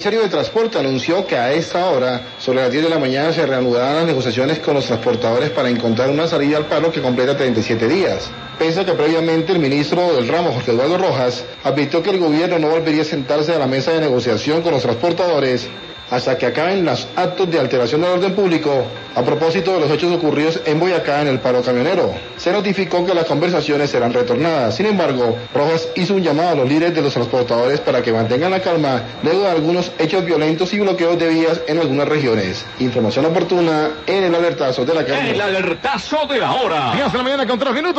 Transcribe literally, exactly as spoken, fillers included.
El Ministerio de Transporte anunció que a esta hora, sobre las diez de la mañana, se reanudarán las negociaciones con los transportadores para encontrar una salida al paro que completa treinta y siete días. Pese a que previamente el ministro del ramo, Jorge Eduardo Rojas, advirtió que el gobierno no volvería a sentarse a la mesa de negociación con los transportadores hasta que acaben los actos de alteración del orden público a propósito de los hechos ocurridos en Boyacá en el paro camionero. Se notificó que las conversaciones serán retornadas. Sin embargo, Rojas hizo un llamado a los líderes de los transportadores para que mantengan la calma luego de algunos hechos violentos y bloqueos de vías en algunas regiones. Información oportuna en el alertazo de la calle. El alertazo de la hora. diez de la mañana con tres minutos.